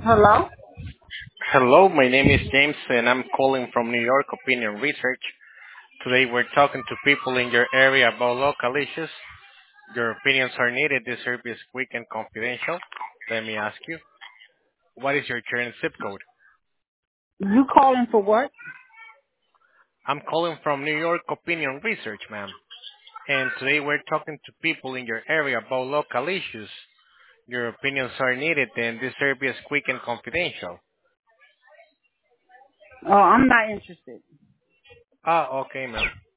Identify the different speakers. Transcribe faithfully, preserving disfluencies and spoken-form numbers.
Speaker 1: Hello?
Speaker 2: Hello, my name is James and I'm calling from New York Opinion Research. Today we're talking to people in your area about local issues. Your opinions are needed. This service is quick and confidential. Let me ask you, what is your current zip code?
Speaker 1: You calling for what?
Speaker 2: I'm calling from New York Opinion Research, ma'am. And today we're talking to people in your area about local issues. Your opinions are needed and this service is quick and confidential.
Speaker 1: Oh, I'm not interested.
Speaker 2: Ah, okay, ma'am.